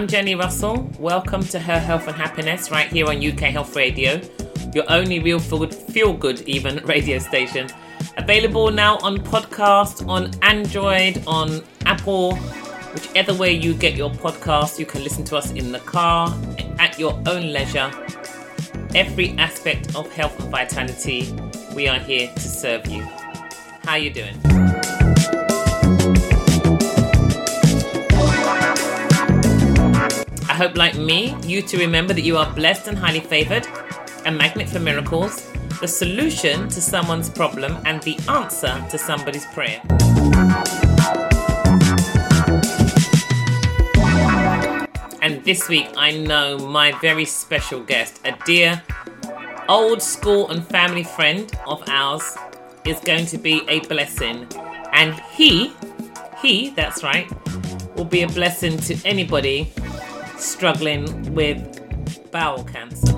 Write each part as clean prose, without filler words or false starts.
I'm Jenny Russell. Welcome to Her Health and Happiness right here on UK Health Radio, your only real feel-good even radio station. Available now on podcast, on Android, on Apple, whichever way you get your podcast. You can listen to us in the car, at your own leisure. Every aspect of health and vitality, we are here to serve you. How you doing? I hope, like me, you too remember that you are blessed and highly favoured, a magnet for miracles, the solution to someone's problem, and the answer to somebody's prayer. And this week, I know my very special guest, a dear old school and family friend of ours, is going to be a blessing. And he, that's right, will be a blessing to anybody struggling with bowel cancer.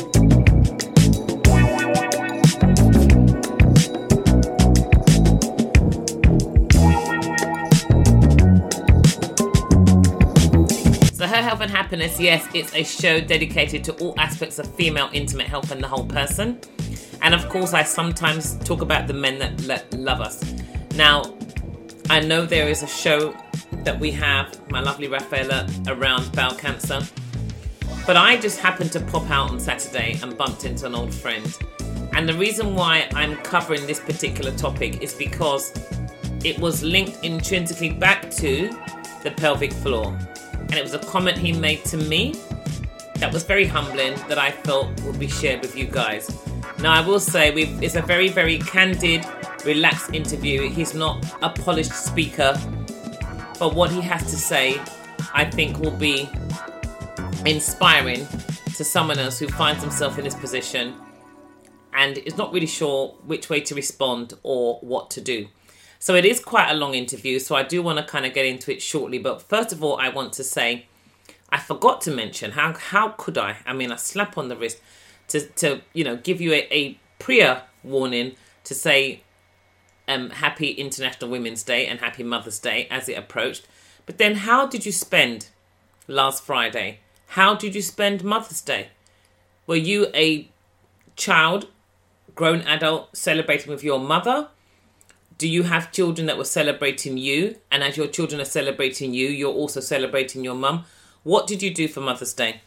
So Her Health and Happiness, yes, it's a show dedicated to all aspects of female intimate health and the whole person. And of course, I sometimes talk about the men that love us. Now, I know there is a show that we have, my lovely Rafaela, around bowel cancer. But I just happened to pop out on Saturday and bumped into an old friend. And the reason why I'm covering this particular topic is because it was linked intrinsically back to the pelvic floor. And it was a comment he made to me that was very humbling that I felt would be shared with you guys. Now, I will say it's a very, very candid, relaxed interview. He's not a polished speaker. But what he has to say, I think, will be inspiring to someone else who finds himself in this position and is not really sure which way to respond or what to do. So it is quite a long interview, so I do want to kind of get into it shortly. But first of all, I want to say, I forgot to mention, how could I? I mean, a slap on the wrist to give you a prior warning to say, happy International Women's Day and happy Mother's Day as it approached. But then how did you spend last Friday? How did you spend Mother's Day? Were you a child, grown adult, celebrating with your mother? Do you have children that were celebrating you? And as your children are celebrating you, you're also celebrating your mum. What did you do for Mother's Day?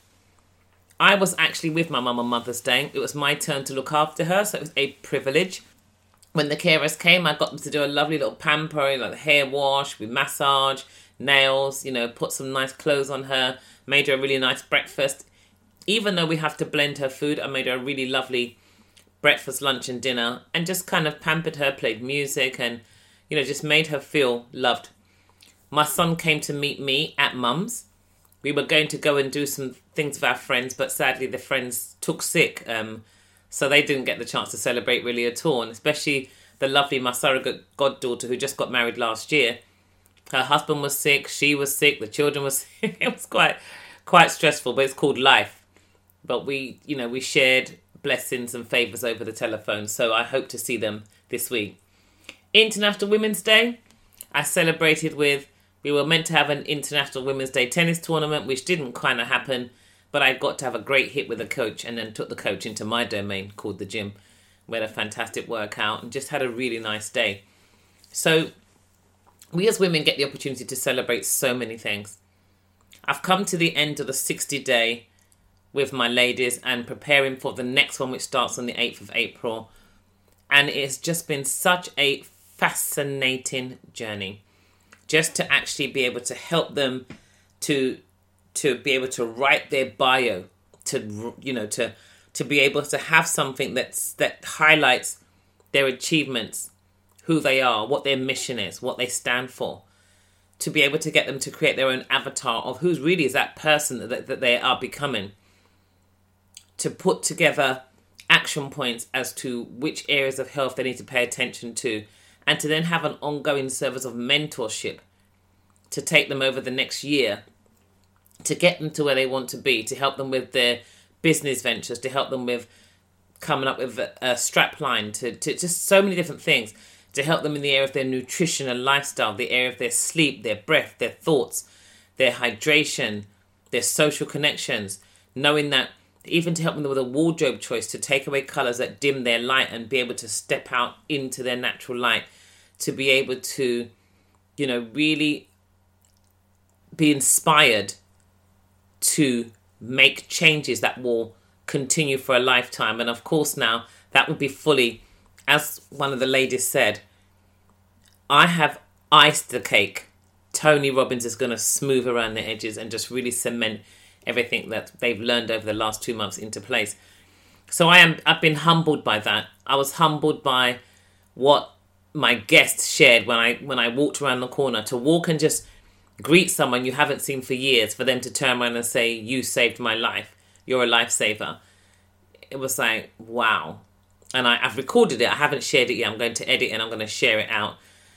I was actually with my mum on Mother's Day. It was my turn to look after her, so it was a privilege. When the carers came, I got them to do a lovely little pamper, like hair wash, with massage, nails, put some nice clothes on her, made her a really nice breakfast. Even though we have to blend her food, I made her a really lovely breakfast, lunch and dinner, and just kind of pampered her, played music and, just made her feel loved. My son came to meet me at Mum's. We were going to go and do some things with our friends, but sadly the friends took sick, so they didn't get the chance to celebrate really at all, and especially my surrogate goddaughter who just got married last year. Her husband was sick, she was sick, the children were sick. It was quite stressful, but it's called life. But we shared blessings and favours over the telephone, so I hope to see them this week. International Women's Day, I celebrated we were meant to have an International Women's Day tennis tournament, which didn't kind of happen. But I got to have a great hit with a coach and then took the coach into my domain called the gym. We had a fantastic workout and just had a really nice day. So we as women get the opportunity to celebrate so many things. I've come to the end of the 60-day with my ladies and preparing for the next one, which starts on the 8th of April. And it's just been such a fascinating journey. Just to actually be able to help them to be able to write their bio, to be able to have something that highlights their achievements, who they are, what their mission is, what they stand for, to be able to get them to create their own avatar of who really is that person that they are becoming, to put together action points as to which areas of health they need to pay attention to, and to then have an ongoing service of mentorship to take them over the next year, to get them to where they want to be, to help them with their business ventures, to help them with coming up with a strap line, to just so many different things, to help them in the area of their nutrition and lifestyle, the area of their sleep, their breath, their thoughts, their hydration, their social connections, knowing that even to help them with a wardrobe choice, to take away colours that dim their light and be able to step out into their natural light, to be able to, you know, really be inspired to make changes that will continue for a lifetime. And of course now that would be fully, as one of the ladies said, I have iced the cake. Tony Robbins is going to smooth around the edges and just really cement everything that they've learned over the last 2 months into place. So I've been humbled by that. I was humbled by what my guests shared when I walked around the corner, to walk and just greet someone you haven't seen for years, for them to turn around and say, "You saved my life. You're a lifesaver." It was like, wow. And I've recorded it. I haven't shared it yet. I'm going to edit and I'm going to share it out.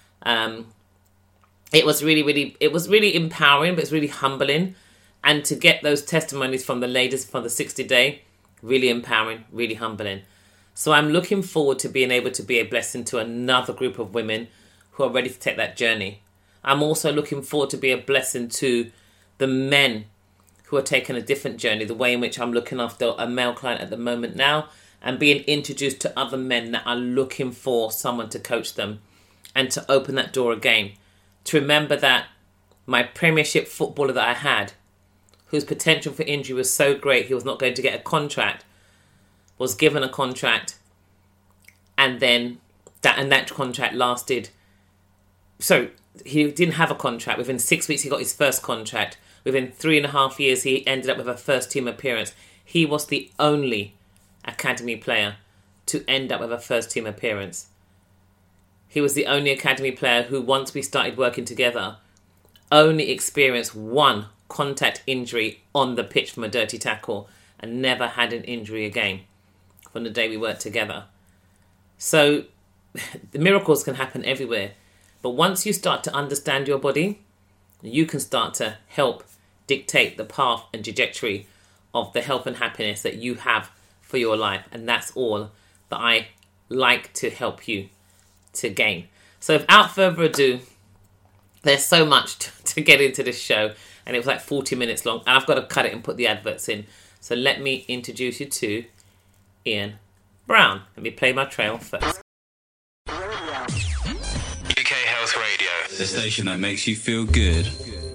It was really empowering, but it's really humbling. And to get those testimonies from the ladies for the 60 day, really empowering, really humbling. So I'm looking forward to being able to be a blessing to another group of women who are ready to take that journey. I'm also looking forward to be a blessing to the men who are taking a different journey, the way in which I'm looking after a male client at the moment now and being introduced to other men that are looking for someone to coach them, and to open that door again. To remember that my Premiership footballer that I had, whose potential for injury was so great he was not going to get a contract, was given a contract, and then that contract lasted. So he didn't have a contract. Within 6 weeks, he got his first contract. Within 3.5 years, he ended up with a first team appearance. He was the only academy player to end up with a first team appearance. He was the only academy player who, once we started working together, only experienced one contact injury on the pitch from a dirty tackle and never had an injury again from the day we worked together. So the miracles can happen everywhere. But once you start to understand your body, you can start to help dictate the path and trajectory of the health and happiness that you have for your life. And that's all that I like to help you to gain. So without further ado, there's so much to get into this show, and it was like 40 minutes long, and I've got to cut it and put the adverts in. So let me introduce you to Ian Brown. Let me play my trail first. UK Health Radio, the station that makes you feel good.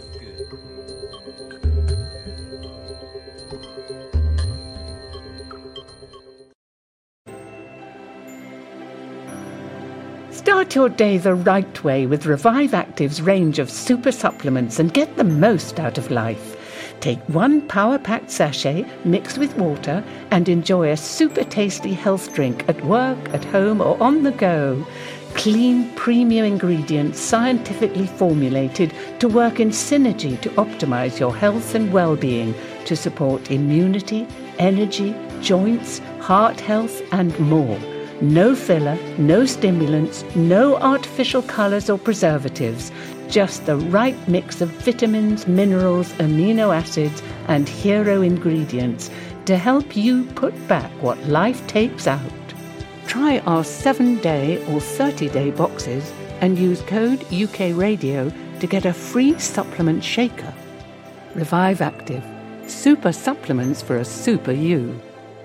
Start your day the right way with Revive Active's range of super supplements and get the most out of life. Take one power-packed sachet mixed with water and enjoy a super tasty health drink at work, at home or on the go. Clean, premium ingredients scientifically formulated to work in synergy to optimize your health and well-being, to support immunity, energy, joints, heart health and more. No filler, no stimulants, no artificial colours or preservatives. Just the right mix of vitamins, minerals, amino acids and hero ingredients to help you put back what life takes out. Try our 7-day or 30-day boxes and use code UKRadio to get a free supplement shaker. Revive Active. Super supplements for a super you.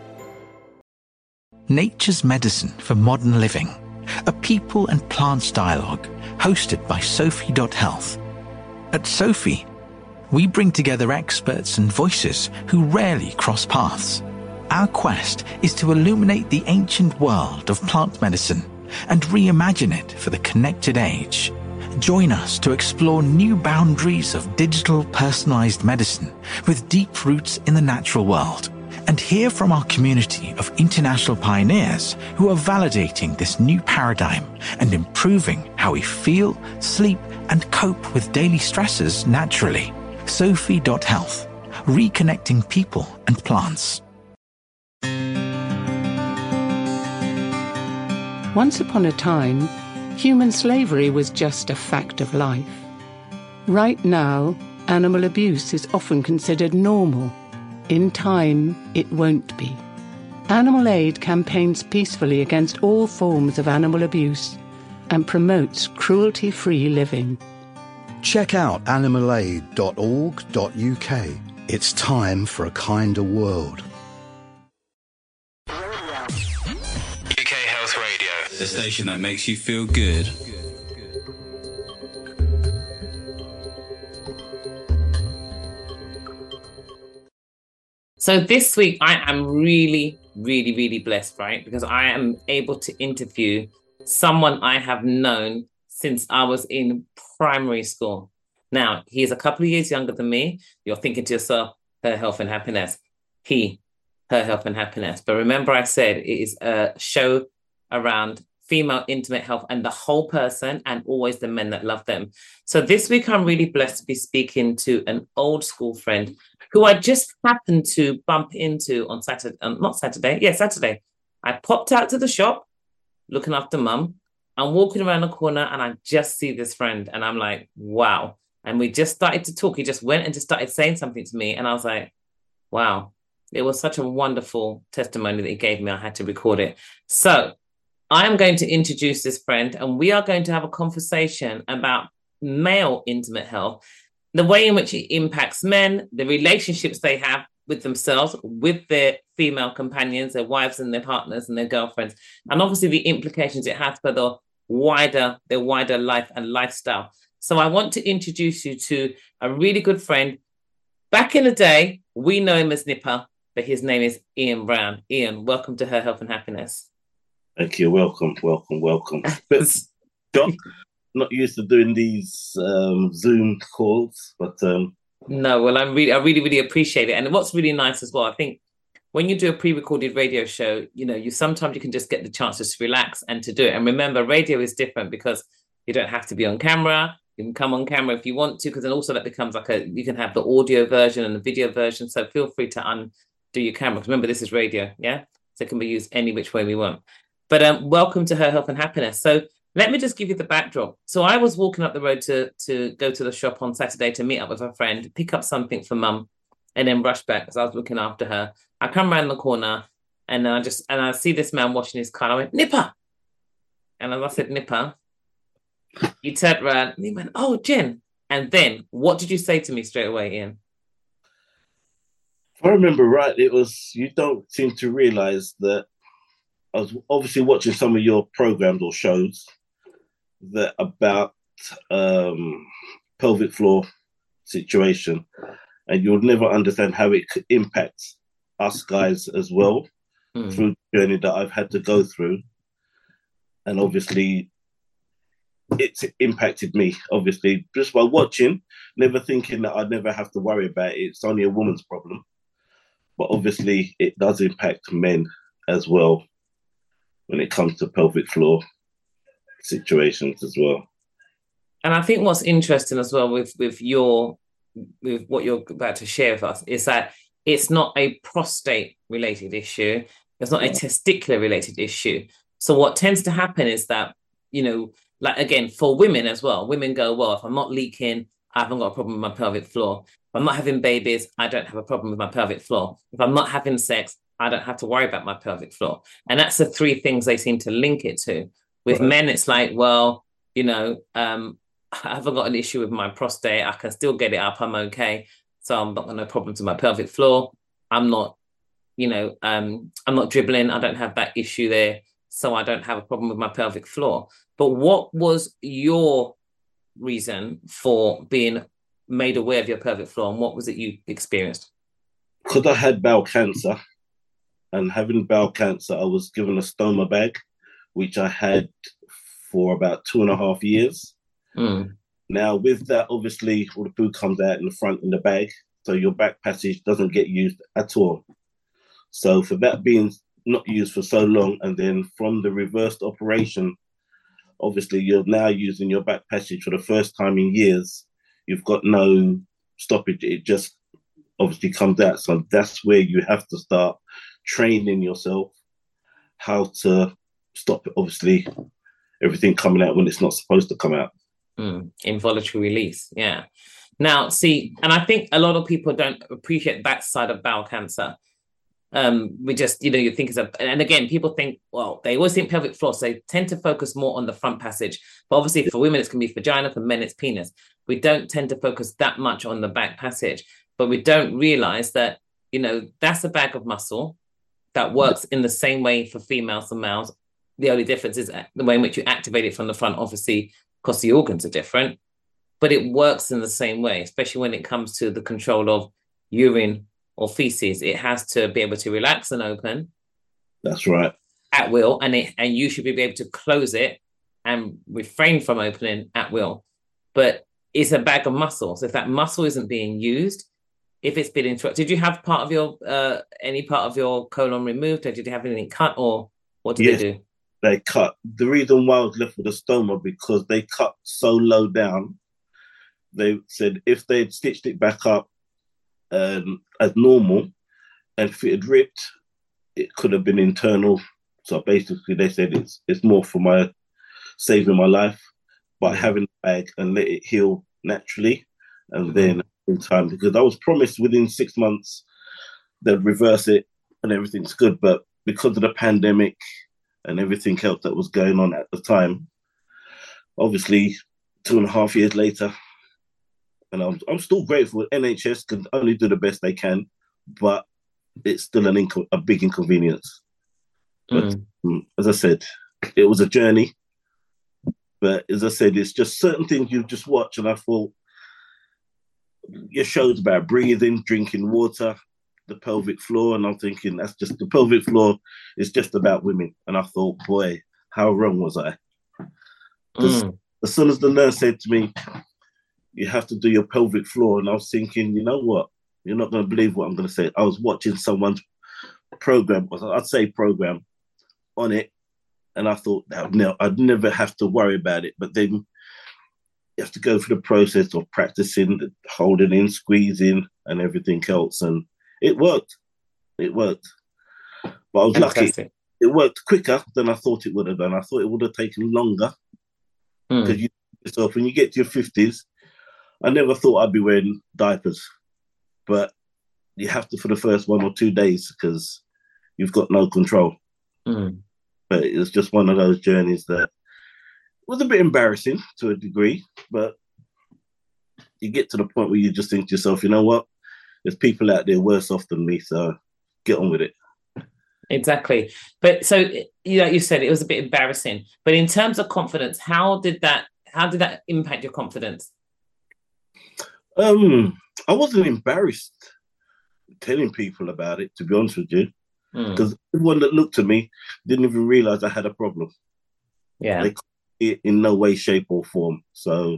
Nature's Medicine for Modern Living, a people and plants dialogue hosted by Sophie.Health. At Sophie, we bring together experts and voices who rarely cross paths. Our quest is to illuminate the ancient world of plant medicine and reimagine it for the connected age. Join us to explore new boundaries of digital personalized medicine with deep roots in the natural world, and hear from our community of international pioneers who are validating this new paradigm and improving how we feel, sleep, and cope with daily stresses naturally. Sophie.Health, reconnecting people and plants. Once upon a time, human slavery was just a fact of life. Right now, animal abuse is often considered normal. In time, it won't be. Animal Aid campaigns peacefully against all forms of animal abuse and promotes cruelty-free living. Check out animalaid.org.uk It's time for a kinder world. UK Health Radio, the station that makes you feel good. So this week I am really, really, really blessed, right? Because I am able to interview someone I have known since I was in primary school. Now, he is a couple of years younger than me. You're thinking to yourself, her health and happiness. He, her health and happiness. But remember I said it is a show around female intimate health and the whole person, and always the men that love them. So this week I'm really blessed to be speaking to an old school friend who I just happened to bump into on Saturday. Saturday. I popped out to the shop looking after mum. I'm walking around the corner and I just see this friend and I'm like, wow. And we just started to talk. He just went and just started saying something to me. And I was like, wow, it was such a wonderful testimony that he gave me. I had to record it. So I am going to introduce this friend and we are going to have a conversation about male intimate health, the way in which it impacts men, the relationships they have with themselves, with their female companions, their wives and their partners and their girlfriends, and obviously the implications it has for their wider life and lifestyle. So I want to introduce you to a really good friend. Back in the day, we know him as Nipper, but his name is Ian Brown. Ian, welcome to Her Health and Happiness. Thank you. Welcome. But not used to doing these Zoom calls, but no. Well, I really appreciate it. And what's really nice as well, I think, when you do a pre-recorded radio show, you sometimes you can just get the chance to relax and to do it. And remember, radio is different because you don't have to be on camera. You can come on camera if you want to, because then also that becomes like you can have the audio version and the video version. So feel free to undo your camera. Because remember, this is radio, yeah? So it can be used any which way we want. But welcome to Her Health and Happiness. So let me just give you the backdrop. So I was walking up the road to go to the shop on Saturday to meet up with a friend, pick up something for mum, and then rush back because I was looking after her. I come around the corner and I see this man washing his car. I went, Nipper. And as I said, Nipper, he turned around and he went, oh, Jen. And then what did you say to me straight away, Ian? If I remember right, it was, you don't seem to realise that I was obviously watching some of your programs or shows that about pelvic floor situation, and you'll never understand how it could impact us guys as well through the journey that I've had to go through. And obviously it's impacted me, obviously, just by watching, never thinking that I'd never have to worry about it. It's only a woman's problem. But obviously it does impact men as well when it comes to pelvic floor situations as well. And I think what's interesting as well with what you're about to share with us is that it's not a prostate related issue. It's not a testicular related issue. So what tends to happen is that, like again, for women as well, women go, well, if I'm not leaking, I haven't got a problem with my pelvic floor. If I'm not having babies, I don't have a problem with my pelvic floor. If I'm not having sex, I don't have to worry about my pelvic floor. And that's the three things they seem to link it to. With men, it's like, well, I haven't got an issue with my prostate. I can still get it up. I'm okay. So I'm not got no problems with my pelvic floor. I'm not, I'm not dribbling. I don't have that issue there. So I don't have a problem with my pelvic floor. But what was your reason for being made aware of your pelvic floor, and what was it you experienced? Because I had bowel cancer, and having bowel cancer, I was given a stoma bag, which I had for about 2.5 years. Now, with that, obviously, all the food comes out in the front in the bag, so your back passage doesn't get used at all. So for that being not used for so long, and then from the reversed operation, obviously, you're now using your back passage for the first time in years. You've got no stoppage. It just obviously comes out. So that's where you have to start training yourself how to stop, obviously, everything coming out when it's not supposed to come out. Involuntary release, yeah. Now, see, and I think a lot of people don't appreciate that side of bowel cancer. We just, you think it's and again, people think, well, they always think pelvic floor, so they tend to focus more on the front passage. But obviously for women, it's going to be vagina, for men, it's penis. We don't tend to focus that much on the back passage. but we don't realize that, you know, that's a bag of muscle that works in the same way for females and males. The only difference is the way in which you activate it from the front, obviously, because the organs are different, but it works in the same way, especially when it comes to the control of urine or feces. It has to be able to relax and open. That's right. At will, and you should be able to close it and refrain from opening at will. But it's a bag of muscle. So if that muscle isn't being used, if it's been interrupted, did you have part of your any part of your colon removed, or did you have anything cut, or what did they do? They cut. The reason why I was left with a stoma, because they cut so low down. They said if they'd stitched it back up as normal, and if it had ripped, it could have been internal. So basically, they said it's more for saving my life by having the bag and let it heal naturally, and then in time, because I was promised within 6 months they'd reverse it and everything's good, but because of the pandemic and everything else that was going on at the time, obviously 2.5 years later, and I'm still grateful. NHS can only do the best they can, but it's still a big inconvenience. But as I said, it was a journey. But as I said, it's just certain things you just watch, and I thought your show's about breathing, drinking water, the pelvic floor, and I'm thinking that's just the pelvic floor is just about women. And I thought, boy, how wrong was I? Because as soon as the nurse said to me, you have to do your pelvic floor, and I was thinking, you know what? You're not going to believe what I'm going to say. I was watching someone's program, I'd say program, on it, and I thought, no, I'd never have to worry about it. But then you have to go through the process of practicing, holding in, squeezing, and everything else, and it worked. It worked. But I was lucky. It worked quicker than I thought it would have done. I thought it would have taken longer. Because when you get to your 50s, I never thought I'd be wearing diapers. But you have to for the first 1 or 2 days because you've got no control. But it was just one of those journeys that was a bit embarrassing to a degree, but you get to the point where you just think to yourself, you know what? There's people out there worse off than me, so get on with it. Exactly. But so, you know, you said it was a bit embarrassing, but in terms of confidence, how did that impact your confidence? I wasn't embarrassed telling people about it, to be honest with you, because everyone that looked at me didn't even realize I had a problem. Yeah. They couldn't see it in no way, shape, or form. So,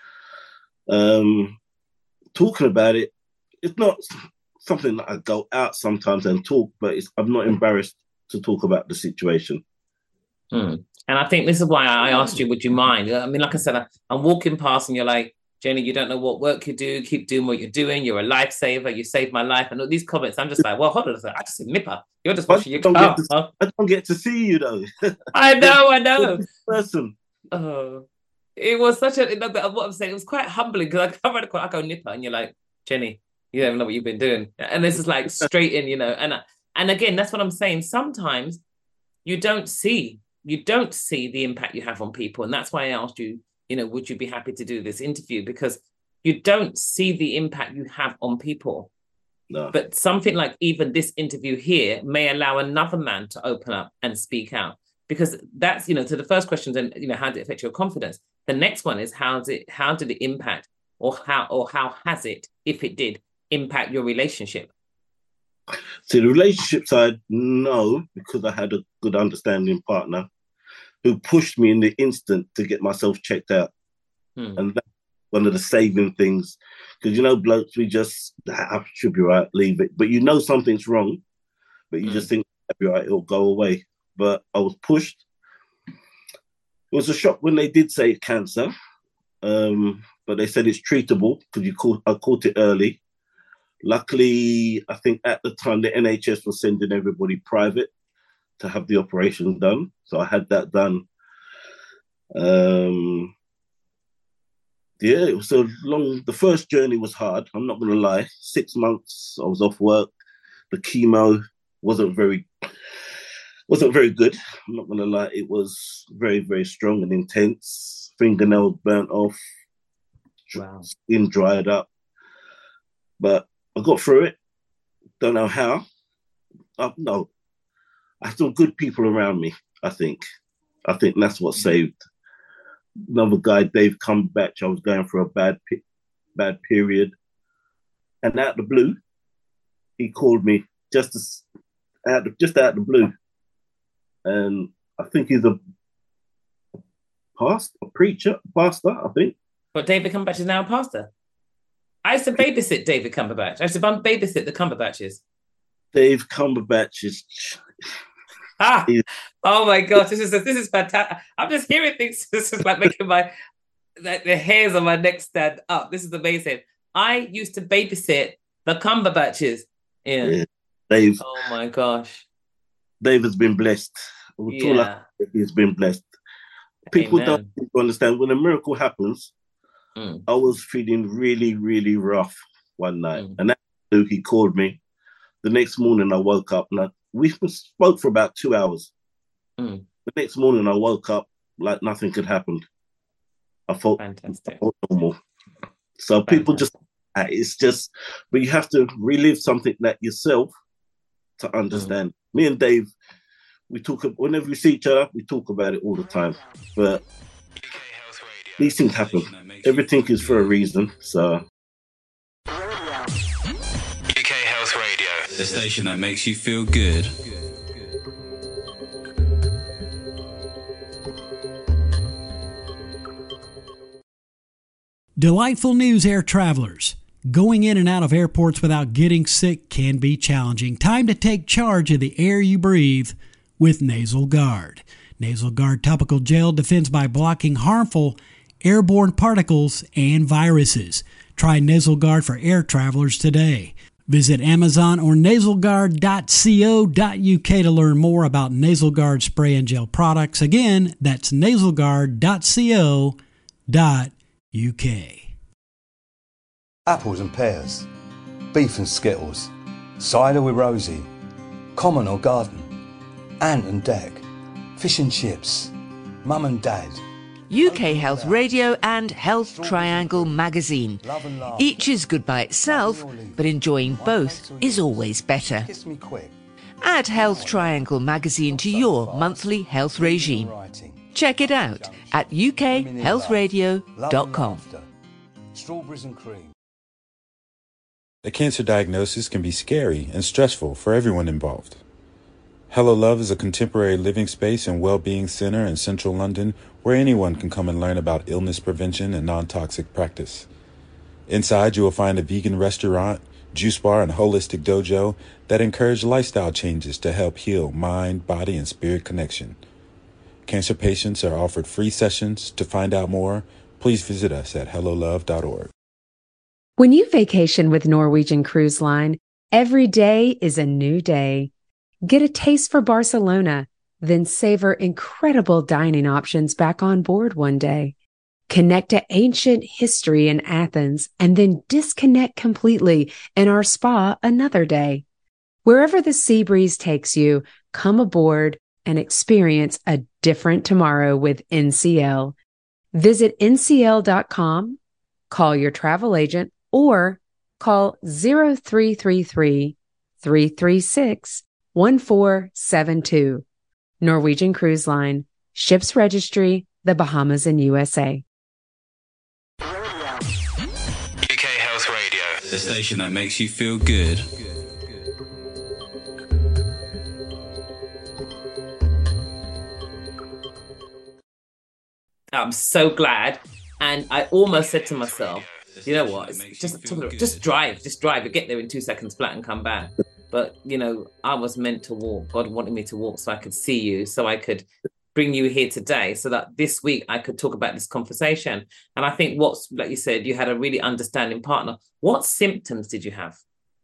talking about it, it's not something that I go out sometimes and talk, but I'm not embarrassed to talk about the situation. And I think this is why I asked you, would you mind? I mean, like I said, I'm walking past and you're like, Jenny, you don't know what work you do. Keep doing what you're doing. You're a lifesaver. You saved my life. And all these comments, I'm just like, well, hold on a second. I just said nipper. You're just watching your car. I don't get to see you, though. I know. Person. Oh, it was such a, what I'm saying, it was quite humbling because I come around the corner, I go nipper, and you're like, Jenny, you don't even know what you've been doing. And this is like straight in, you know. And again, that's what I'm saying. Sometimes you don't see the impact you have on people. And that's why I asked you, you know, would you be happy to do this interview? Because you don't see the impact you have on people. No. But something like even this interview here may allow another man to open up and speak out. Because that's, you know, to the first question, then, you know, how did it affect your confidence? The next one is how did it impact, or how has it, if it did, impact your relationship? See, the relationship side, no, because I had a good understanding partner who pushed me in the instant to get myself checked out. And that's one of the saving things. Because, you know, blokes, we just, I should be right, leave it. But you know something's wrong, but you just think, it'll be right, it'll go away. But I was pushed. It was a shock when they did say cancer, but they said it's treatable because I caught it early. Luckily, I think at the time the NHS was sending everybody private to have the operation done. So I had that done. It was so long. The first journey was hard. I'm not going to lie. 6 months I was off work. The chemo wasn't very good. I'm not going to lie. It was very, very strong and intense. Fingernails burnt off. Wow. Skin dried up. But I got through it. Don't know how. No, I had some good people around me. I think that's what saved. Another guy, Dave Cumberbatch. I was going through a bad period, and out of the blue, he called me out of the blue, and I think he's a pastor. I think. But David Cumberbatch is now a pastor. I used to babysit David Cumberbatch. I used to babysit the Cumberbatches. Dave Cumberbatch is. Oh my gosh, this is fantastic. I'm just hearing things. This is like making the hairs on my neck stand up. This is amazing. I used to babysit the Cumberbatches. Yeah. Dave. Oh my gosh. Dave has been blessed. He's been blessed. People don't understand when a miracle happens. I was feeling really, really rough one night, and that he called me. The next morning, I woke up and we spoke for about 2 hours. The next morning, I woke up like nothing had happened. I felt normal. So people it's just, but you have to relive something that yourself to understand. Me and Dave, we talk, whenever we see each other, we talk about it all the time. But these things happen. Everything is for a reason. So. UK Health Radio, the station that makes you feel good. Delightful news, air travelers. Going in and out of airports without getting sick can be challenging. Time to take charge of the air you breathe with Nasal Guard. Nasal Guard topical gel defends by blocking harmful airborne particles and viruses. Try Nasal Guard for air travelers today. Visit Amazon or nasalguard.co.uk to learn more about Nasal Guard spray and gel products. Again, that's nasalguard.co.uk. Apples and pears, beef and skittles, cider with Rosie, common or garden, ant and deck, fish and chips, mum and dad. UK Health Radio and Health Triangle magazine. Each is good by itself, but enjoying both is always better. Add Health Triangle magazine to your monthly health regime. Check it out at ukhealthradio.com. Strawberries and cream. A cancer diagnosis can be scary and stressful for everyone involved. Hello Love is a contemporary living space and well-being center in central London where anyone can come and learn about illness prevention and non-toxic practice. Inside, you will find a vegan restaurant, juice bar, and holistic dojo that encourage lifestyle changes to help heal mind, body, and spirit connection. Cancer patients are offered free sessions. To find out more, please visit us at hellolove.org. When you vacation with Norwegian Cruise Line, every day is a new day. Get a taste for Barcelona, then savor incredible dining options back on board one day. Connect to ancient history in Athens, and then disconnect completely in our spa another day. Wherever the sea breeze takes you, come aboard and experience a different tomorrow with NCL. Visit ncl.com, call your travel agent, or call 0333 336 1472. Norwegian Cruise Line. Ships registry, the Bahamas and USA. UK Health Radio, the station that makes you feel good. I'm so glad. And I almost said to myself, you know what, just drive, you get there in 2 seconds flat and come back. But, you know, I was meant to walk. God wanted me to walk so I could see you, so I could bring you here today, so that this week I could talk about this conversation. And I think what's, like you said, you had a really understanding partner. What symptoms did you have?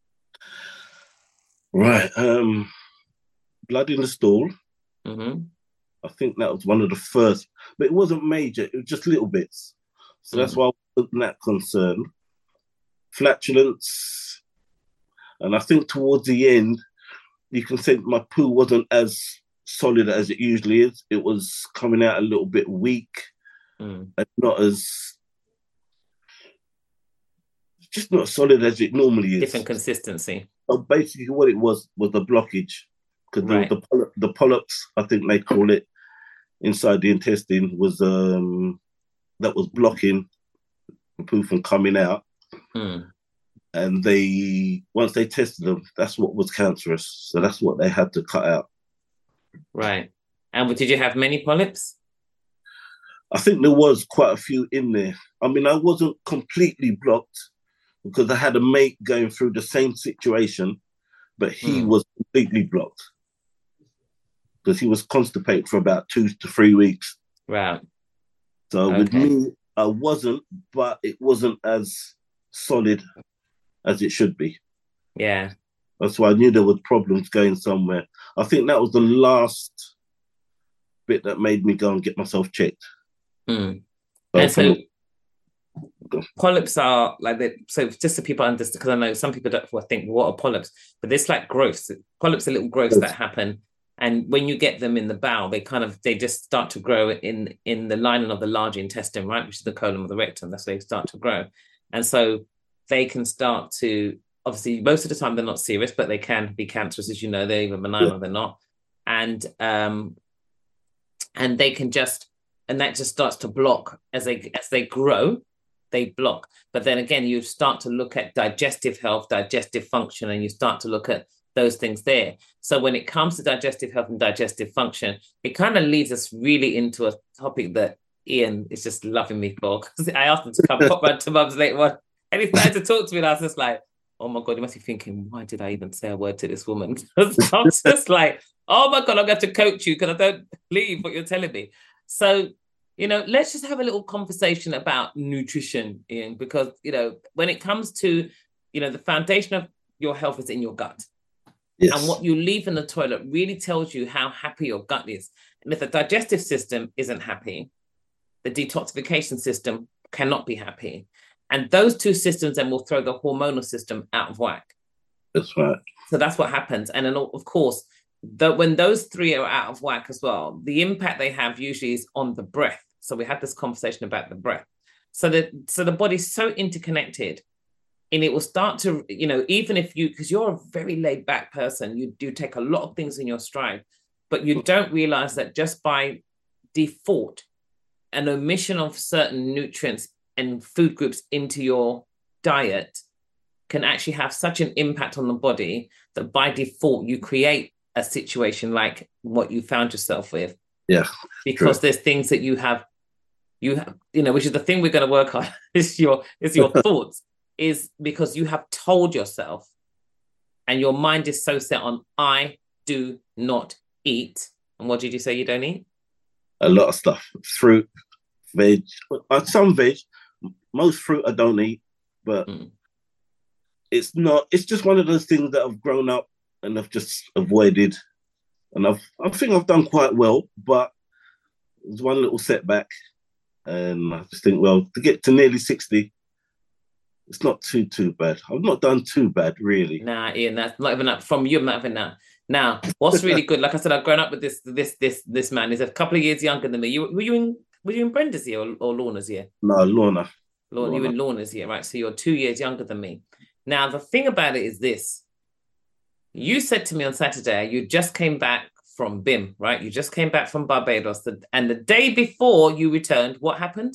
Right. Blood in the stool. Mm-hmm. I think that was one of the first, but it wasn't major. It was just little bits. So that's why I wasn't that concerned. Flatulence. And I think towards the end, you can say my poo wasn't as solid as it usually is. It was coming out a little bit weak and not as just not solid as it normally is. Different consistency. So basically, what it was the blockage, because Right. the polyps, I think they call it, inside the intestine was that was blocking the poo from coming out. And once they tested them, that's what was cancerous. So that's what they had to cut out. Right. And did you have many polyps? I think there was quite a few in there. I mean, I wasn't completely blocked because I had a mate going through the same situation, but he was completely blocked because he was constipated for about 2 to 3 weeks. Right. So with me, I wasn't, but it wasn't as solid as it should be. Yeah. That's why I knew there was problems going somewhere. I think that was the last bit that made me go and get myself checked. And so polyps are like that. So just so people understand, because I know some people don't think, what are polyps? But it's like growths. Polyps are little growths that happen. And when you get them in the bowel, they just start to grow in the lining of the large intestine, right? Which is the colon or the rectum. That's where they start to grow. And so they can start to, obviously, most of the time they're not serious, but they can be cancerous, as you know, they're either benign or they're not. And they can just, and that just starts to block as they grow, they block. But then again, you start to look at digestive health, digestive function, and you start to look at those things there. So when it comes to digestive health and digestive function, it kind of leads us really into a topic that Ian is just loving me for. Because I asked him to come pop round to Mum's later on, and he started to talk to me, and I was just like, oh my God, you must be thinking, why did I even say a word to this woman? Because I'm just like, oh my God, I'm going to have to coach you because I don't believe what you're telling me. So, let's just have a little conversation about nutrition, Ian, because, when it comes to, the foundation of your health is in your gut. Yes. And what you leave in the toilet really tells you how happy your gut is. And if the digestive system isn't happy, the detoxification system cannot be happy. And those two systems then will throw the hormonal system out of whack. That's right. So that's what happens. And then, of course, when those three are out of whack as well, the impact they have usually is on the breath. So we had this conversation about the breath. So the body's so interconnected, and it will start to, even if because you're a very laid back person, you do take a lot of things in your stride, but you don't realize that just by default, an omission of certain nutrients and food groups into your diet can actually have such an impact on the body that by default you create a situation like what you found yourself with. Yeah. Because there's things that you have, which is the thing we're going to work on is your thoughts, is because you have told yourself and your mind is so set on, I do not eat. And what did you say you don't eat? A lot of stuff. Fruit, veg, some veg. Most fruit I don't eat, but it's just one of those things that I've grown up and I've just avoided. And I think I've done quite well, but there's one little setback. And I just think, well, to get to nearly 60, it's not too bad. I've not done too bad, really. Nah, Ian, that's not even that from you. I'm not even that. Now, what's really good? Like I said, I've grown up with this man. He's a couple of years younger than me. Were you in Brenda's year or Lorna's year? No, Lorna. You were in Lorna's year, right? So you're 2 years younger than me. Now, the thing about it is this. You said to me on Saturday, you just came back from BIM, right? You just came back from Barbados. And the day before you returned, what happened?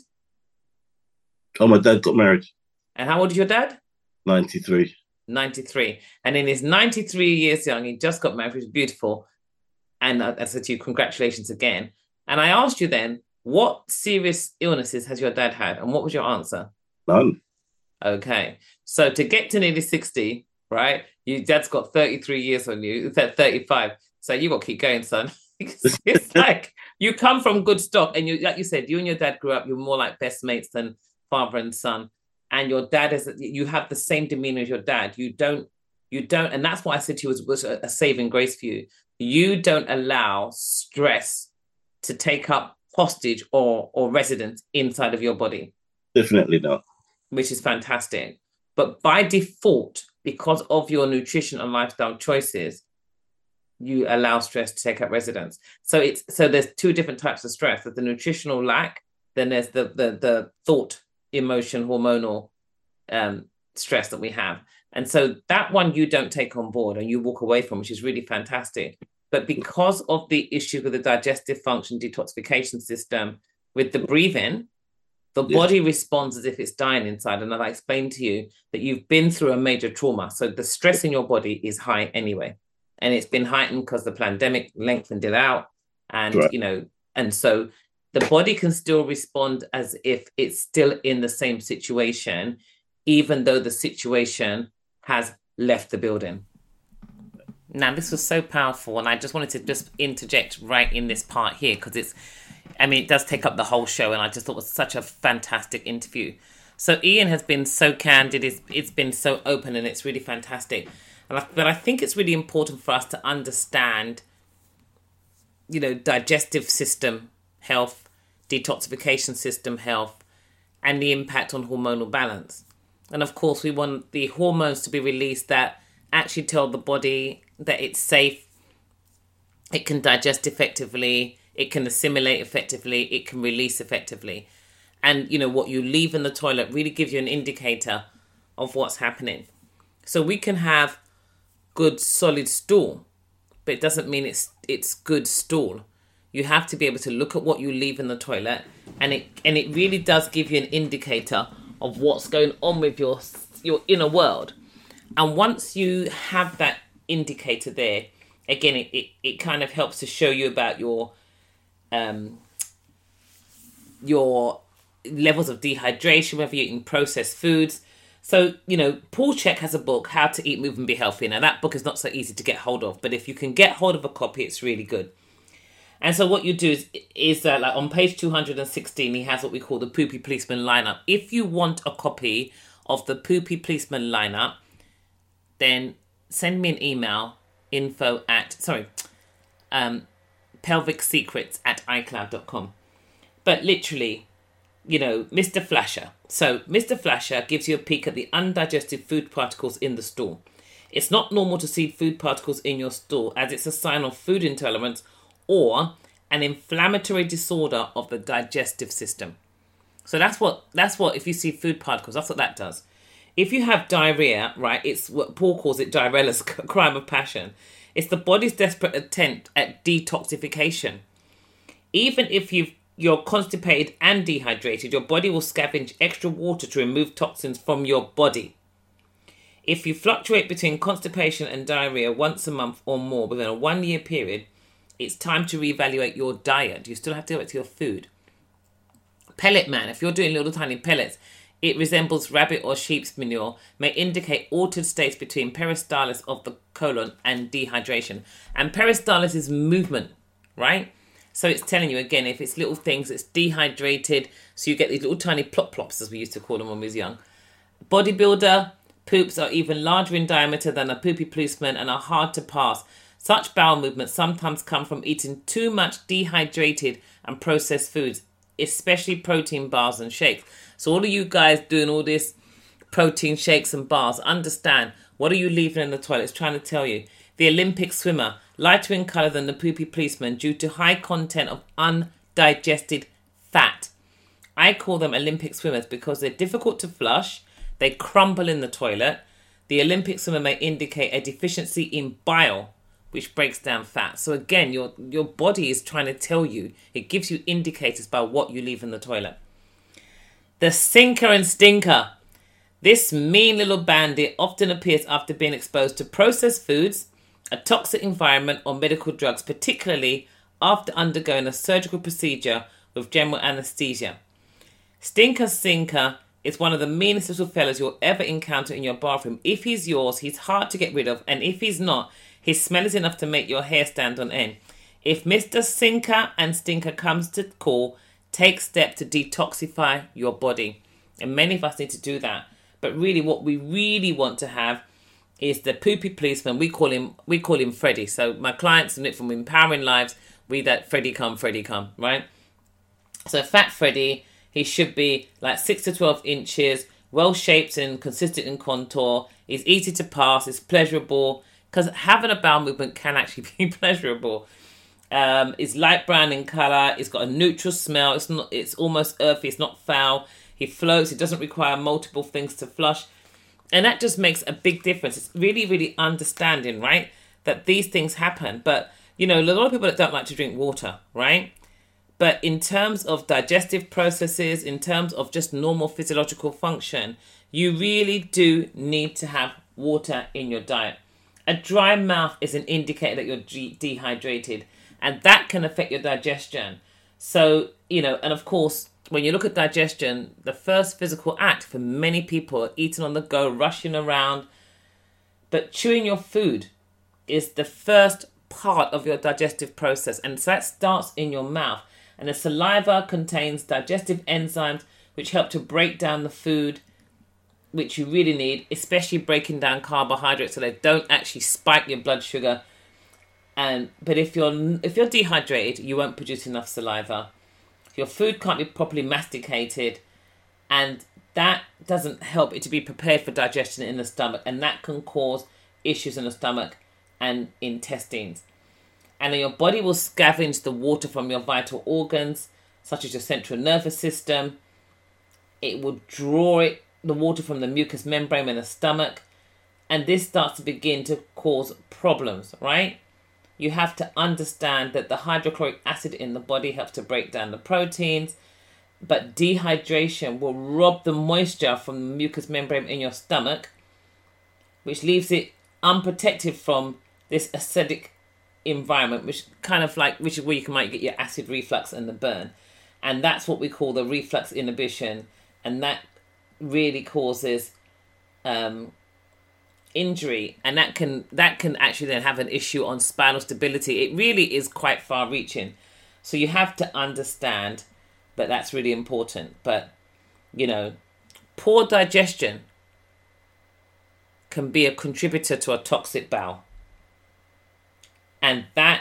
Oh, my dad got married. And how old is your dad? 93. 93. And in his 93 years young, he just got married, which is beautiful. And I said to you, congratulations again. And I asked you then, what serious illnesses has your dad had? And what was your answer? None. Okay. So to get to nearly 60, right? Your dad's got 33 years on you. It's at 35. So you got to keep going, son. It's like you come from good stock. And like you said, you and your dad grew up, you're more like best mates than father and son. And your dad you have the same demeanor as your dad. You don't, and that's why I said to you was a saving grace for you. You don't allow stress to take up hostage or residence inside of your body. Definitely not. Which is fantastic. But by default, because of your nutrition and lifestyle choices, you allow stress to take up residence. So there's two different types of stress. There's the nutritional lack, then there's the thought, emotion, hormonal stress that we have. And so that one you don't take on board and you walk away from, which is really fantastic. But because of the issue with the digestive function, detoxification system, with the breathing, the body responds as if it's dying inside. And I explained to you that you've been through a major trauma. So the stress in your body is high anyway. And it's been heightened because the pandemic lengthened it out. And, you know, and so the body can still respond as if it's still in the same situation, even though the situation has left the building. Now, this was so powerful, and I just wanted to just interject right in this part here, because it does take up the whole show, and I just thought it was such a fantastic interview. So Ian has been so candid, it's been so open, and it's really fantastic. But I think it's really important for us to understand, you know, digestive system health, detoxification system health, and the impact on hormonal balance. And of course, we want the hormones to be released that actually tell the body that it's safe, it can digest effectively, it can assimilate effectively, it can release effectively. And, you know, what you leave in the toilet really gives you an indicator of what's happening. So we can have good solid stool, but it doesn't mean it's good stool. You have to be able to look at what you leave in the toilet, and it really does give you an indicator of what's going on with your inner world. And once you have that indicator there, again, it kind of helps to show you about your levels of dehydration, whether you're eating processed foods. So, you know, Paul Chek has a book, How to Eat, Move and Be Healthy. Now, that book is not so easy to get hold of, but if you can get hold of a copy, it's really good. And so what you do is like on page 216, he has what we call the Poopy Policeman lineup. If you want a copy of the Poopy Policeman lineup, then send me an email, pelvicsecrets@icloud.com. But literally, you know, Mr. Flasher. So Mr. Flasher gives you a peek at the undigested food particles in the stool. It's not normal to see food particles in your stool, as it's a sign of food intolerance or an inflammatory disorder of the digestive system. So that's what if you see food particles, that's what that does. If you have diarrhea, right, it's what Paul calls it Diarella's crime of passion. It's the body's desperate attempt at detoxification. Even if you're constipated and dehydrated, your body will scavenge extra water to remove toxins from your body. If you fluctuate between constipation and diarrhea once a month or more within a 1-year period, it's time to reevaluate your diet. You still have to go back to your food. Pellet man, if you're doing little tiny pellets, it resembles rabbit or sheep's manure, may indicate altered states between peristalsis of the colon and dehydration. And peristalsis is movement, right? So it's telling you, again, if it's little things, it's dehydrated. So you get these little tiny plop-plops, as we used to call them when we was young. Bodybuilder poops are even larger in diameter than a poopy policeman and are hard to pass. Such bowel movements sometimes come from eating too much dehydrated and processed foods, especially protein bars and shakes. So all of you guys doing all this protein shakes and bars, understand, what are you leaving in the toilet? It's trying to tell you. The Olympic swimmer, lighter in colour than the poopy policeman due to high content of undigested fat. I call them Olympic swimmers because they're difficult to flush, they crumble in the toilet. The Olympic swimmer may indicate a deficiency in bile, which breaks down fat. So again, your body is trying to tell you, it gives you indicators by what you leave in the toilet. The sinker and stinker. This mean little bandit often appears after being exposed to processed foods, a toxic environment or medical drugs, particularly after undergoing a surgical procedure with general anaesthesia. Stinker Sinker is one of the meanest little fellas you'll ever encounter in your bathroom. If he's yours, he's hard to get rid of, and if he's not, his smell is enough to make your hair stand on end. If Mr. Sinker and Stinker comes to call, take steps to detoxify your body. And many of us need to do that. But really what we really want to have is the poopy policeman. We call him Freddie. So my clients from Empowering Lives, that Freddie come, right? So Fat Freddie, he should be like 6 to 12 inches, well shaped and consistent in contour. He's easy to pass, it's pleasurable. Because having a bowel movement can actually be pleasurable. It's light brown in colour. It's got a neutral smell. It's almost earthy. It's not foul. He floats. It doesn't require multiple things to flush. And that just makes a big difference. It's really, really understanding, right, that these things happen. But, you know, a lot of people that don't like to drink water, right? But in terms of digestive processes, in terms of just normal physiological function, you really do need to have water in your diet. A dry mouth is an indicator that you're dehydrated, and that can affect your digestion. So, you know, and of course, when you look at digestion, the first physical act for many people are eating on the go, rushing around. But chewing your food is the first part of your digestive process. And so that starts in your mouth. And the saliva contains digestive enzymes which help to break down the food, which you really need, especially breaking down carbohydrates so they don't actually spike your blood sugar. But if you're dehydrated, you won't produce enough saliva. Your food can't be properly masticated, and that doesn't help it to be prepared for digestion in the stomach, and that can cause issues in the stomach and intestines. And then your body will scavenge the water from your vital organs, such as your central nervous system. It will draw the water from the mucous membrane in the stomach, and this starts to begin to cause problems, right? You have to understand that the hydrochloric acid in the body helps to break down the proteins, but dehydration will rob the moisture from the mucous membrane in your stomach, which leaves it unprotected from this acidic environment, which is where you might get your acid reflux and the burn. And that's what we call the reflux inhibition, and that really causes injury, and that can actually then have an issue on spinal stability. It really is quite far-reaching, so you have to understand that that's really important. But you know, poor digestion can be a contributor to a toxic bowel, and that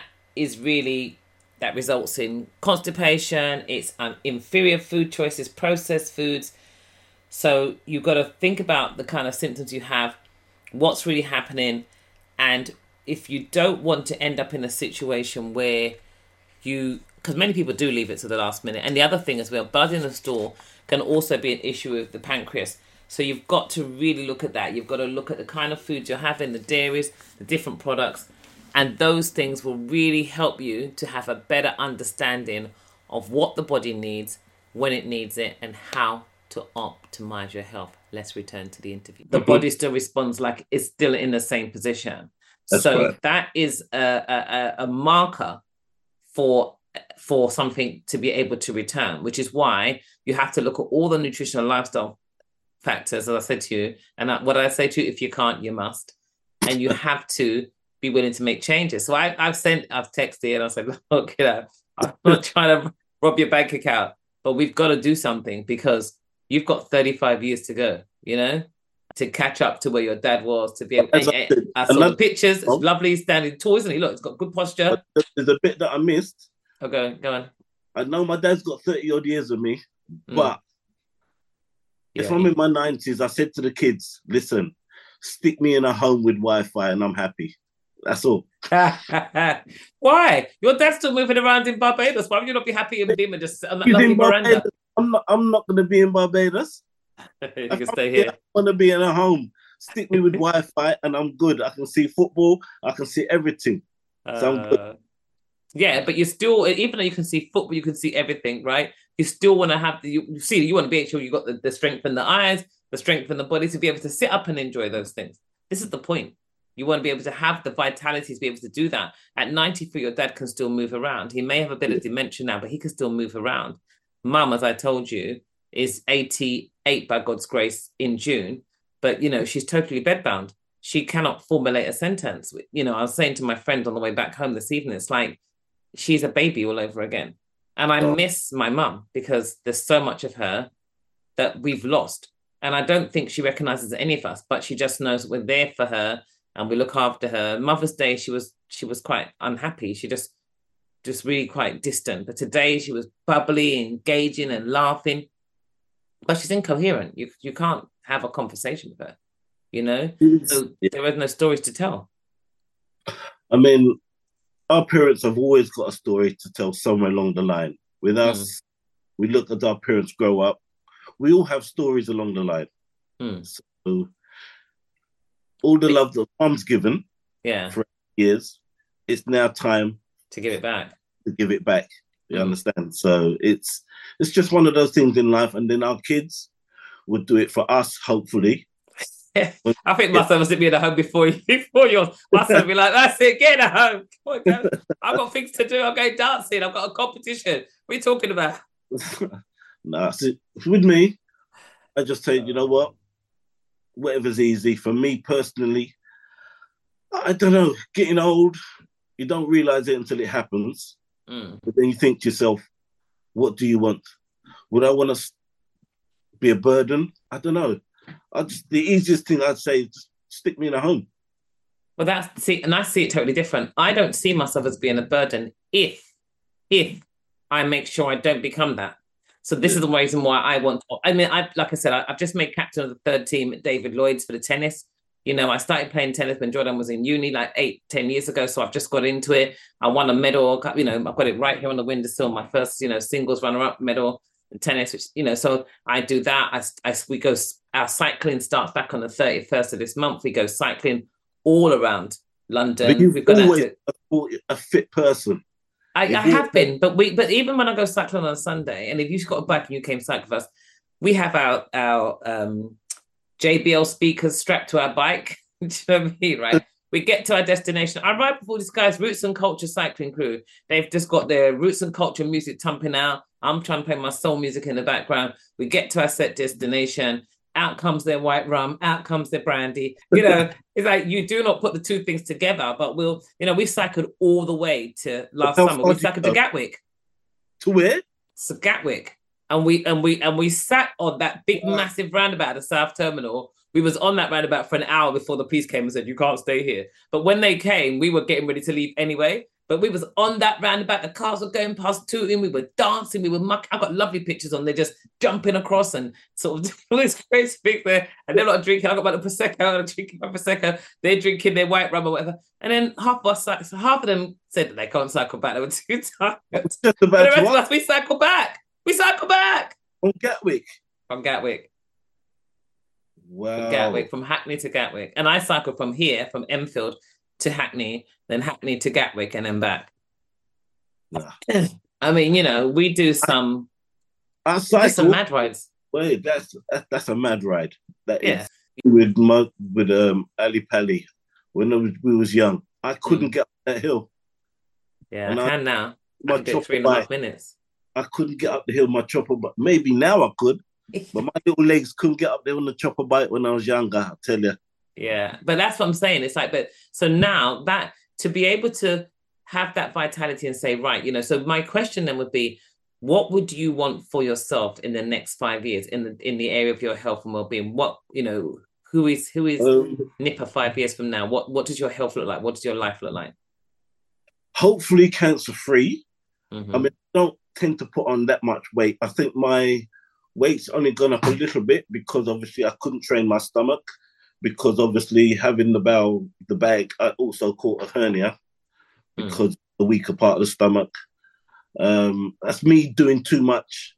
results in constipation. It's inferior food choices, processed foods. So you've got to think about the kind of symptoms you have, what's really happening, and if you don't want to end up in a situation where because many people do leave it to the last minute. And the other thing as well, blood in the stool can also be an issue with the pancreas. So you've got to really look at that. You've got to look at the kind of foods you're having, the dairies, the different products, and those things will really help you to have a better understanding of what the body needs, when it needs it, and how to optimize your health. Let's return to the interview. The body still responds like it's still in the same position. That is a marker for something to be able to return, which is why you have to look at all the nutritional lifestyle factors, as I said to you. And what I say to you, if you can't, you must. And you have to be willing to make changes. So I've texted and I said, look, I'm not trying to rob your bank account, but we've got to do something, because you've got 35 years to go, to catch up to where your dad was, to be able I saw the pictures. It's lovely standing tall, isn't he? Look, it's got good posture. There's a bit that I missed. Okay, go on. I know my dad's got 30 odd years with me, but if I'm in my 90s, I said to the kids, listen, stick me in a home with Wi-Fi and I'm happy. That's all. Why? Your dad's still moving around in Barbados. Why would you not be happy with him and just on that lovely veranda? I'm not going to be in Barbados. You can stay here. I want to be in a home. Stick me with Wi-Fi and I'm good. I can see football. I can see everything. So I'm good. Yeah, but you still, even though you can see football, you can see everything, right? You still want to have you want to be sure you got the strength in the eyes, the strength in the body to be able to sit up and enjoy those things. This is the point. You want to be able to have the vitality to be able to do that. At 93, your dad can still move around. He may have a bit of dementia now, but he can still move around. Mum, as I told you, is 88 by God's grace in June, but she's totally bedbound. She cannot formulate a sentence. I was saying to my friend on the way back home this evening, it's like she's a baby all over again. And I miss my mum because there's so much of her that we've lost. And I don't think she recognizes any of us, but she just knows we're there for her and we look after her. Mother's Day, she was quite unhappy. She just really quite distant. But today she was bubbly, engaging and laughing. But she's incoherent. You can't have a conversation with her, So there are no stories to tell. I mean, our parents have always got a story to tell somewhere along the line. With us, we look at our parents grow up. We all have stories along the line. So all the love that Mom's given Yeah. for years, it's now time to give it back. You understand? So it's just one of those things in life, and then our kids would do it for us, hopefully. I think my son was sitting in the home before yours. My son would be like, "That's it, get in the home. Come on, go. I've got things to do. I'm going dancing. I've got a competition. What are you talking about?" Nah, see, with me, I just say, you know what? Whatever's easy. For me personally, I don't know. Getting old, you don't realize it until it happens. But then you think to yourself, what do you want? Would I want to be a burden? I don't know. The easiest thing I'd say is just stick me in a home. Well, I see it totally different. I don't see myself as being a burden if I make sure I don't become that. So this is the reason why I want to. I mean, like I said, I've just made captain of the third team at David Lloyd's for the tennis. You know, I started playing tennis when Jordan was in uni like 8-10 years ago. So I've just got into it. I won a medal. You know, I've got it right here on the windowsill. My first, singles runner-up medal in tennis. Which, so I do that. We go. Our cycling starts back on the 31st of this month. We go cycling all around London. But you've We've got always a fit person. I have been, but even when I go cycling on a Sunday, and if you've got a bike and you came cycling with us, we have our JBL speakers strapped to our bike. Do you know what I mean, right? We get to our destination. I ride with all these guys, Roots and Culture cycling crew. They've just got their Roots and Culture music thumping out. I'm trying to play my soul music in the background. We get to our set destination. Out comes their white rum, out comes their brandy. It's like you do not put the two things together, but we cycled all the way to last summer. We cycled to Gatwick. To where? To Gatwick. And we sat on that big, massive roundabout at the South Terminal. We was on that roundabout for an hour before the police came and said, "You can't stay here." But when they came, we were getting ready to leave anyway. But we was on that roundabout. The cars were going past tooting. We were dancing. We were mucking. I got lovely pictures on there, just jumping across and sort of all this crazy thing there. And they're not drinking. I got my Prosecco. I'm drinking my Prosecco. They're drinking their white rum or whatever. And then half of them said that they can't cycle back. They were too tired. The rest of us, we cycle back. From Gatwick. Wow. From Gatwick, from Hackney to Gatwick. And I cycled from here, from Enfield to Hackney, then Hackney to Gatwick, and then back. Nah. I mean, we do some. I cycle some mad rides. Wait, that's a mad ride. That is with Ali Pally when we was young. I couldn't get up that hill. Yeah, I can now. I can do 3.5 minutes. I couldn't get up the hill. My chopper bike. Maybe now I could, but my little legs couldn't get up there on the chopper bike when I was younger. I tell you. Yeah, but that's what I'm saying. It's like, so now that to be able to have that vitality and say, right, so my question then would be, what would you want for yourself in the next 5 years in the area of your health and well-being? What, who is Nipper 5 years from now? What does your health look like? What does your life look like? Hopefully cancer-free. Mm-hmm. I mean, I don't tend to put on that much weight. I think my weight's only gone up a little bit because obviously I couldn't train my stomach. Because obviously having the bag, I also caught a hernia because the weaker part of the stomach. That's me doing too much,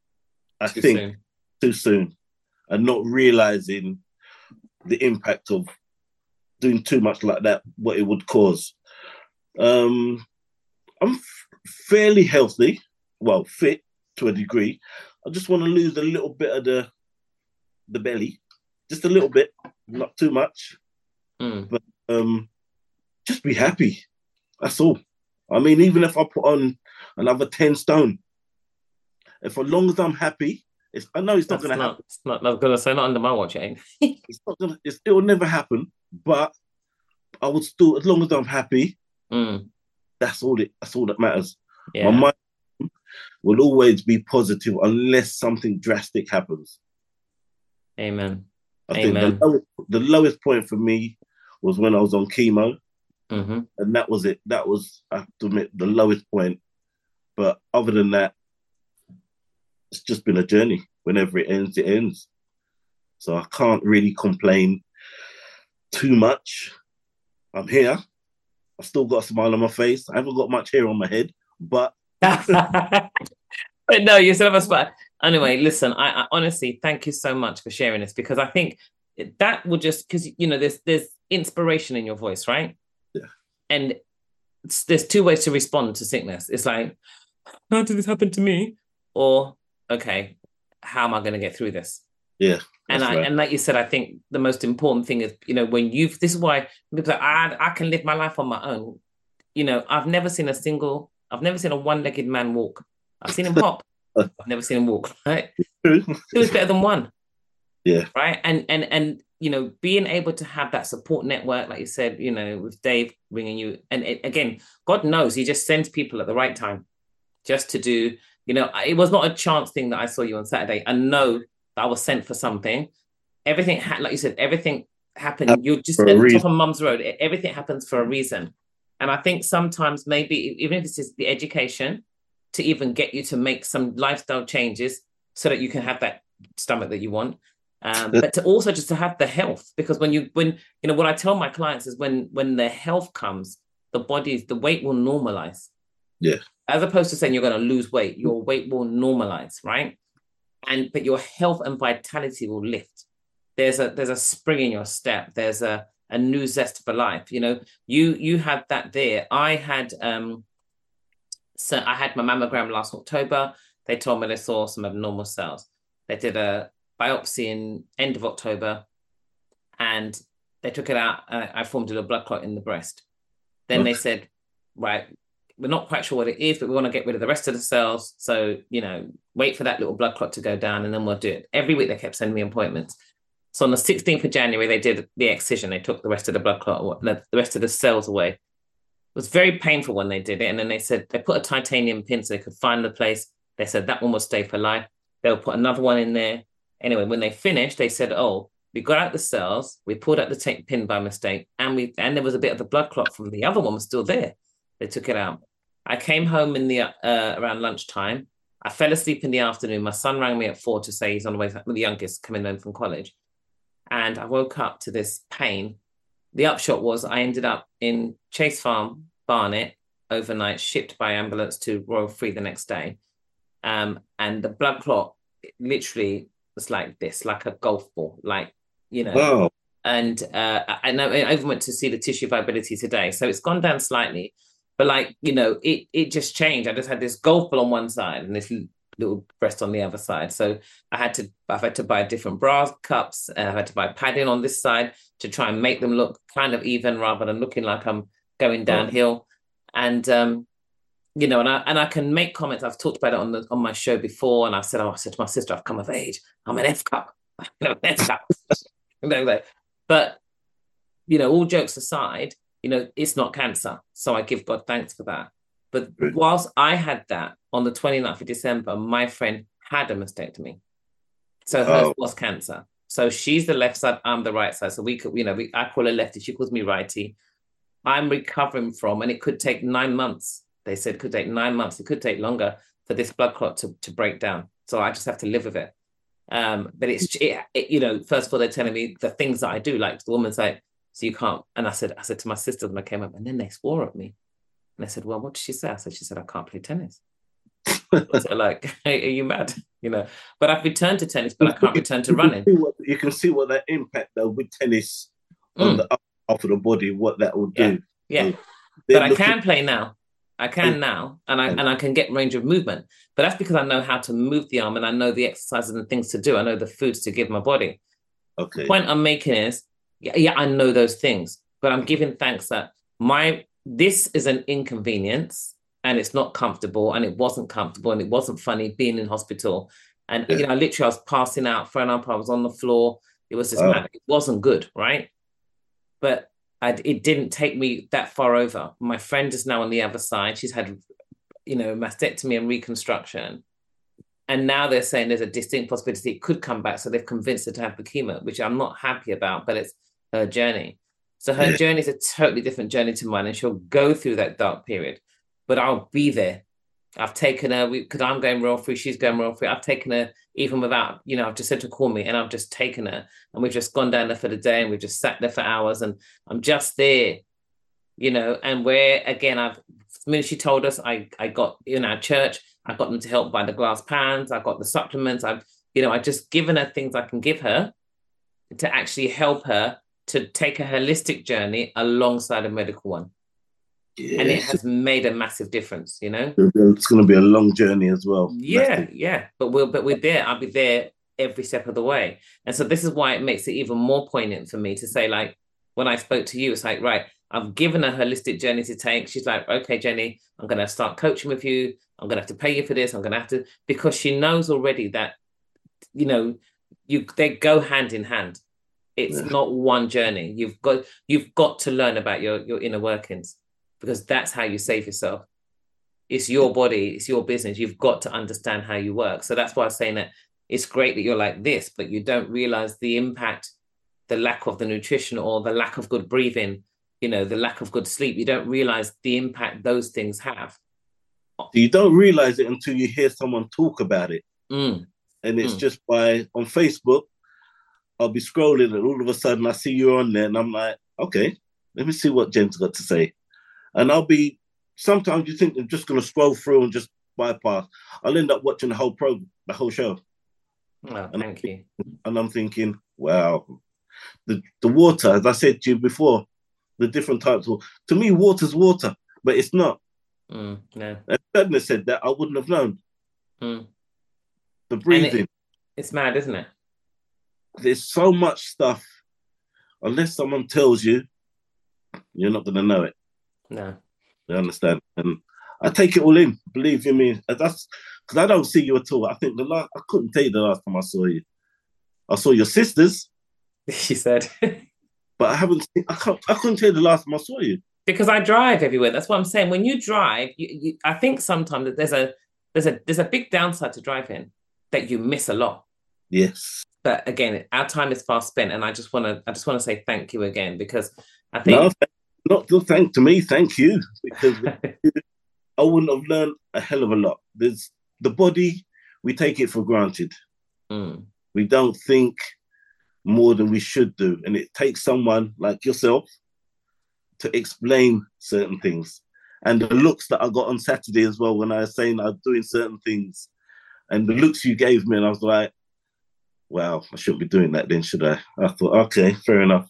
too soon, and not realizing the impact of doing too much like that, what it would cause. I'm fairly healthy, fit to a degree. I just want to lose a little bit of the belly, just a little bit. Not too much, but just be happy. That's all. I mean, even if I put on another 10 stone, as long as I'm happy, I know it's not going to happen. It's not going to say not under my watch, ain't. It's not going to. It will never happen. But I would still, as long as I'm happy, that's all that matters. Yeah. My mind will always be positive unless something drastic happens. Amen. I think the lowest point for me was when I was on chemo, and that was it. That was, I have to admit, the lowest point. But other than that, it's just been a journey. Whenever it ends, it ends. So I can't really complain too much. I'm here. I've still got a smile on my face. I haven't got much hair on my head, but... But no, you still have a spot. Anyway, listen, I honestly thank you so much for sharing this, because I think that will just, because, you know, there's inspiration in your voice, right? Yeah. And there's two ways to respond to sickness. It's like, how did this happen to me? Or, okay, how am I going to get through this? Yeah. And like you said, I think the most important thing is, you know, this is why people say, I can live my life on my own. You know, I've never seen a one-legged man walk. I've seen him hop. I've never seen him walk, right? Two is better than one. Yeah. Right. And you know, being able to have that support network, like you said, you know, with Dave ringing you. And again, God knows, he just sends people at the right time just to do, you know, it was not a chance thing that I saw you on Saturday. I know that I was sent for something. Everything, like you said, everything happened. You're just at the top of Mum's Road. Everything happens for a reason. And I think sometimes maybe, even if it's just the education, to even get you to make some lifestyle changes so that you can have that stomach that you want. But to also just to have the health, because when you know, what I tell my clients is when the health comes, the weight will normalize. Yeah. As opposed to saying you're going to lose weight, your weight will normalize, right? But your health and vitality will lift. There's a spring in your step. There's a new zest for life. You know, you had that there. I had so I had my mammogram last October. They told me they saw some abnormal cells. They did a biopsy in end of October, and they took it out. I formed a blood clot in the breast. Then they said, right, we're not quite sure what it is, but we want to get rid of the rest of the cells. So, you know, wait for that little blood clot to go down, and then we'll do it. Every week they kept sending me appointments. So on the 16th of January, they did the excision. They took the rest of the blood clot, the rest of the cells away. It was very painful when they did it. And then they said they put a titanium pin so they could find the place. They said that one will stay for life. They'll put another one in there. Anyway, when they finished, they said, oh, we got out the cells, we pulled out the pin by mistake, and there was a bit of the blood clot from the other one was still there. They took it out. I came home in the around lunchtime. I fell asleep in the afternoon. My son rang me at 4 to say he's on the way, the youngest, coming home from college. And I woke up to this pain. The upshot was I ended up in Chase Farm, Barnet, overnight, shipped by ambulance to Royal Free the next day. And the blood clot literally was like this, like a golf ball, like, you know. Oh. And I even went to see the tissue viability today. So it's gone down slightly. But like, you know, it just changed. I just had this golf ball on one side and this little breast on the other side. So I've had to buy different bra cups, and I've had to buy padding on this side to try and make them look kind of even rather than looking like I'm going downhill. And you know, and I can make comments. I've talked about it on my show before, and I said to my sister, I've come of age. I'm an F cup. F cup. But you know, all jokes aside, you know, it's not cancer. So I give God thanks for that. But whilst I had that on the 29th of December, my friend had a mastectomy. So hers was cancer. So she's the left side, I'm the right side. So we could, you know, I call her lefty, she calls me righty. I'm recovering from, and it could take 9 months. They said it could take 9 months. It could take longer for this blood clot to break down. So I just have to live with it. But it's, you know, first of all, they're telling me the things that I do, like the woman's like, so you can't. And I said to my sisters when I came up, and then they swore at me. And I said, well, what did she say? She said, I can't play tennis. So like, hey, are you mad? You know, but I've returned to tennis, but I can't return to running. You can see what that impact though with tennis on the upper half of the body, what that will do. Yeah. But I can play now. I can now, and I can get range of movement. But that's because I know how to move the arm, and I know the exercises and things to do. I know the foods to give my body. Okay. The point I'm making is, yeah, I know those things, but I'm giving thanks that this is an inconvenience, and it's not comfortable, and it wasn't comfortable, and it wasn't funny being in hospital. And you know, literally, I was passing out, throwing up. I was on the floor. It was just mad. It wasn't good, right? But it didn't take me that far over. My friend is now on the other side. She's had, you know, mastectomy and reconstruction. And now they're saying there's a distinct possibility it could come back. So they've convinced her to have the chemo, which I'm not happy about, but it's her journey. So her journey is a totally different journey to mine, and she'll go through that dark period. But I'll be there. I've taken her, because I'm going Royal Free, she's going Royal Free. I've taken her even without, you know, I've just said to call me, and I've just taken her, and we've just gone down there for the day, and we've just sat there for hours, and I'm just there, you know. And where, again, the minute she told us, I got in our church, I got them to help buy the glass pans, I got the supplements, I've just given her things I can give her, to actually help her to take a holistic journey alongside a medical one. Yeah, and it has made a massive difference, you know? It's going to be a long journey as well. Yeah. But we're there. I'll be there every step of the way. And so this is why it makes it even more poignant for me to say, like, when I spoke to you, it's like, right, I've given a holistic journey to take. She's like, okay, Jenny, I'm going to start coaching with you. I'm going to have to pay you for this. I'm going to have to, because she knows already that, you know, they go hand in hand. It's not one journey. You've got to learn about your inner workings, because that's how you save yourself. It's your body, it's your business. You've got to understand how you work. So that's why I was saying that it's great that you're like this, but you don't realize the impact, the lack of the nutrition or the lack of good breathing, you know, the lack of good sleep. You don't realize the impact those things have. You don't realize it until you hear someone talk about it. And it's just on Facebook, I'll be scrolling and all of a sudden I see you on there and I'm like, okay, let me see what Jen's got to say. And sometimes you think I'm just going to scroll through and just bypass. I'll end up watching the whole show. Oh, thank you. And I'm thinking, wow, the water, as I said to you before, the different types of, to me, water's water, but it's not. No. If Edna said that, I wouldn't have known. The breathing. It's mad, isn't it? There's so much stuff. Unless someone tells you, you're not going to know it. No. You understand? And I take it all in, believe you me. That's because I don't see you at all. I think I couldn't tell you the last time I saw you. I saw your sisters. She said. But I couldn't tell you the last time I saw you. Because I drive everywhere. That's what I'm saying. When you drive, I think sometimes that there's a big downside to driving, that you miss a lot. Yes. But again, our time is fast spent, and I just want to say thank you again, because I think not to thank to me, thank you, because I wouldn't have learned a hell of a lot. There's the body, we take it for granted. We don't think more than we should do, and it takes someone like yourself to explain certain things. And the looks that I got on Saturday as well, when I was saying I was doing certain things, and the looks you gave me, and I was like, wow, I shouldn't be doing that then, should I? I thought, okay, fair enough.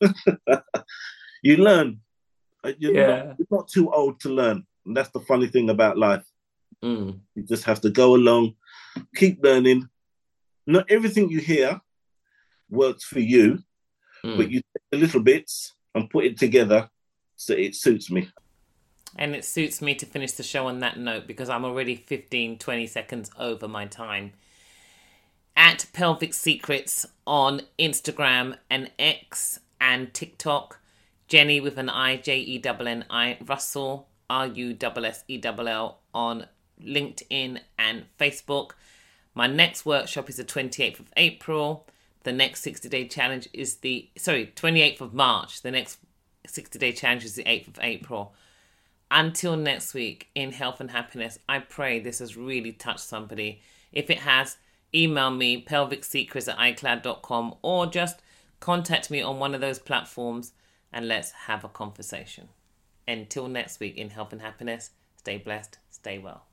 You learn. You're not too old to learn. And that's the funny thing about life. You just have to go along, keep learning. Not everything you hear works for you, but you take the little bits and put it together so it suits me. And it suits me to finish the show on that note, because I'm already 15-20 seconds over my time. At Pelvic Secrets on Instagram and X and TikTok. Jenny with an I, Jenni, Russell, RUSSELL on LinkedIn and Facebook. My next workshop is the 28th of April. The next 60-day challenge is 28th of March. The next 60-day challenge is the 8th of April. Until next week, in health and happiness, I pray this has really touched somebody. If it has, email me, pelvicsecrets@icloud.com, or just contact me on one of those platforms and let's have a conversation. Until next week, in health and happiness, stay blessed, stay well.